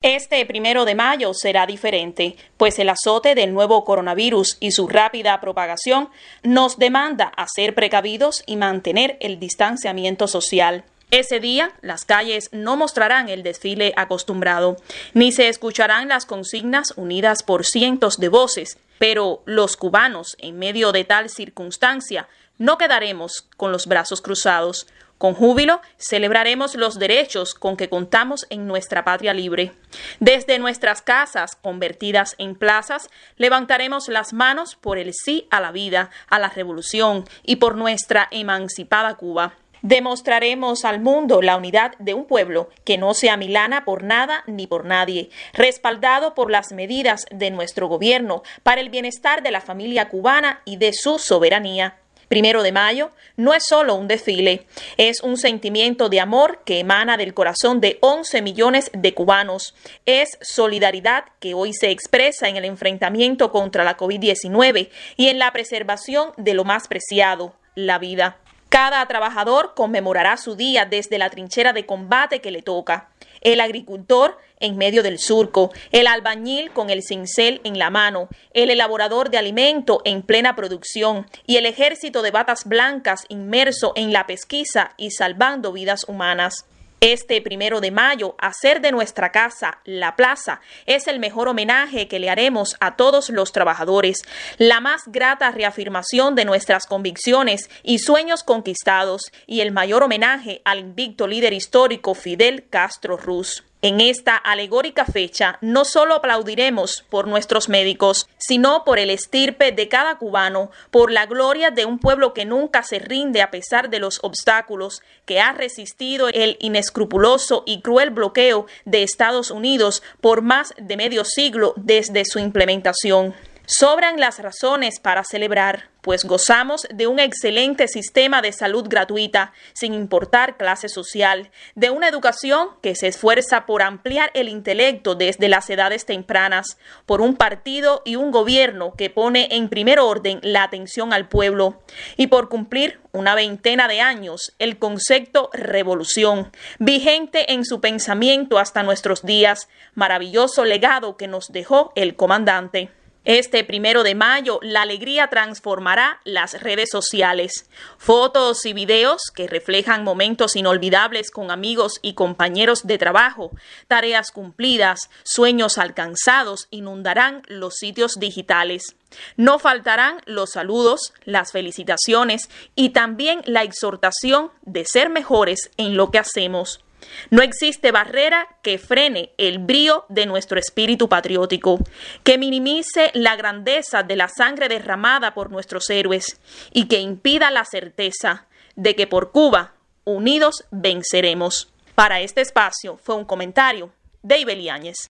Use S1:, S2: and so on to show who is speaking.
S1: Este 1 de mayo será diferente, pues el azote del nuevo coronavirus y su rápida propagación nos demanda a ser precavidos y mantener el distanciamiento social. Ese día, las calles no mostrarán el desfile acostumbrado, ni se escucharán las consignas unidas por cientos de voces, pero los cubanos, en medio de tal circunstancia, no quedaremos con los brazos cruzados. Con júbilo celebraremos los derechos con que contamos en nuestra patria libre. Desde nuestras casas, convertidas en plazas, levantaremos las manos por el sí a la vida, a la revolución y por nuestra emancipada Cuba. Demostraremos al mundo la unidad de un pueblo que no se amilana por nada ni por nadie, respaldado por las medidas de nuestro gobierno para el bienestar de la familia cubana y de su soberanía. 1 de mayo no es solo un desfile, es un sentimiento de amor que emana del corazón de 11 millones de cubanos. Es solidaridad que hoy se expresa en el enfrentamiento contra la COVID-19 y en la preservación de lo más preciado, la vida. Cada trabajador conmemorará su día desde la trinchera de combate que le toca. El agricultor en medio del surco, el albañil con el cincel en la mano, el elaborador de alimento en plena producción y el ejército de batas blancas inmerso en la pesquisa y salvando vidas humanas. Este 1 de mayo, hacer de nuestra casa la plaza es el mejor homenaje que le haremos a todos los trabajadores, la más grata reafirmación de nuestras convicciones y sueños conquistados y el mayor homenaje al invicto líder histórico Fidel Castro Ruz. En esta alegórica fecha no solo aplaudiremos por nuestros médicos, sino por el estirpe de cada cubano, por la gloria de un pueblo que nunca se rinde a pesar de los obstáculos, que ha resistido el inescrupuloso y cruel bloqueo de Estados Unidos por más de medio siglo desde su implementación. Sobran las razones para celebrar, pues gozamos de un excelente sistema de salud gratuita, sin importar clase social, de una educación que se esfuerza por ampliar el intelecto desde las edades tempranas, por un partido y un gobierno que pone en primer orden la atención al pueblo, y por cumplir una veintena de años el concepto revolución, vigente en su pensamiento hasta nuestros días, maravilloso legado que nos dejó el comandante. Este 1 de mayo, la alegría transformará las redes sociales. Fotos y videos que reflejan momentos inolvidables con amigos y compañeros de trabajo, tareas cumplidas, sueños alcanzados, inundarán los sitios digitales. No faltarán los saludos, las felicitaciones y también la exhortación de ser mejores en lo que hacemos. No existe barrera que frene el brío de nuestro espíritu patriótico, que minimice la grandeza de la sangre derramada por nuestros héroes y que impida la certeza de que por Cuba, unidos, venceremos. Para este espacio fue un comentario de Ibeli Áñez.